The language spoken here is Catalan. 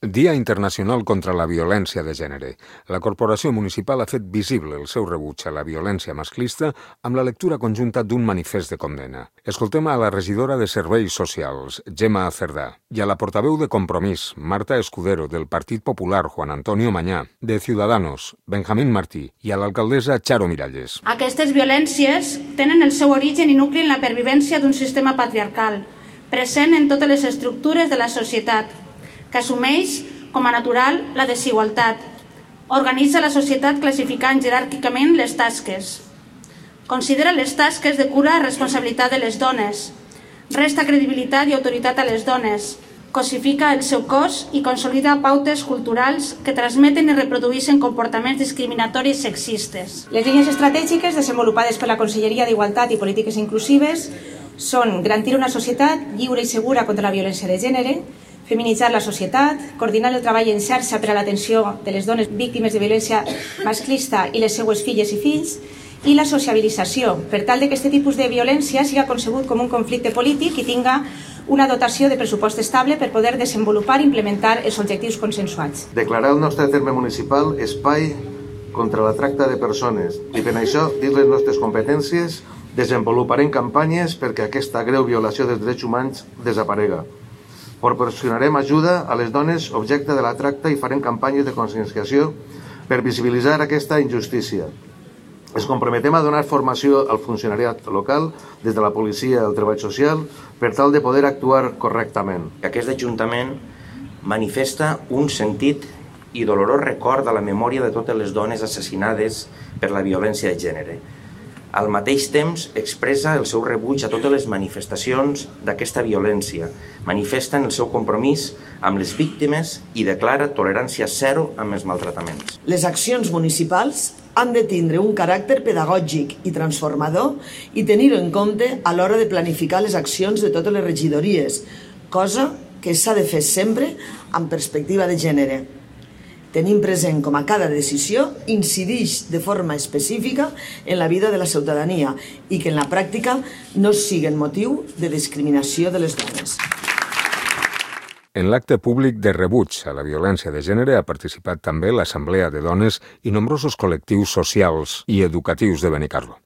Dia Internacional contra la Violència de Gènere. La Corporació Municipal ha fet visible el seu rebuig a la violència masclista amb la lectura conjunta d'un manifest de condena. Escoltem a la regidora de Serveis Socials, Gemma Cerdà, i a la portaveu de Compromís, Marta Escudero, del Partit Popular, Juan Antonio Mañá, de Ciudadanos, Benjamín Martí, i a l'alcaldessa Charo Miralles. Aquestes violències tenen el seu origen i nucli en la pervivència d'un sistema patriarcal, present en totes les estructures de la societat, que assumeix com a natural la desigualtat, organitza la societat classificant jeràrquicament les tasques, considera les tasques de cura responsabilitat de les dones, resta credibilitat i autoritat a les dones, cosifica el seu cos i consolida pautes culturals que transmeten i reprodueixen comportaments discriminatoris sexistes. Les línies estratègiques desenvolupades per la Conselleria d'Igualtat i Polítiques Inclusives són garantir una societat lliure i segura contra la violència de gènere, feminitzar la societat, coordinar el treball en xarxa per a l'atenció de les dones víctimes de violència masclista i les seues filles i fills, i la sociabilització, per tal que aquest tipus de violència sigui concebut com un conflicte polític i tinga una dotació de pressupost estable per poder desenvolupar i implementar els objectius consensuats. Declarar el nostre terme municipal espai contra la tracta de persones i per això, dins les nostres competències, desenvoluparem campanyes perquè aquesta greu violació dels drets humans desaparega. Proporcionarem ajuda a les dones objecte de la tracta i farem campanyes de conscienciació per visibilitzar aquesta injustícia. Ens comprometem a donar formació al funcionariat local, des de la policia al treball social, per tal de poder actuar correctament. Aquest ajuntament manifesta un sentit i dolorós record de la memòria de totes les dones assassinades per la violència de gènere. Al mateix temps expressa el seu rebuig a totes les manifestacions d'aquesta violència, manifesta el seu compromís amb les víctimes i declara tolerància zero amb els maltractaments. Les accions municipals han de tindre un caràcter pedagògic i transformador i tenir-ho en compte a l'hora de planificar les accions de totes les regidories, cosa que s'ha de fer sempre amb perspectiva de gènere. Tenim present com a cada decisió incideix de forma específica en la vida de la ciutadania i que en la pràctica no siguen motiu de discriminació de les dones. En l'acte públic de rebuig a la violència de gènere ha participat també l'Assemblea de Dones i nombrosos col·lectius socials i educatius de Benicarló.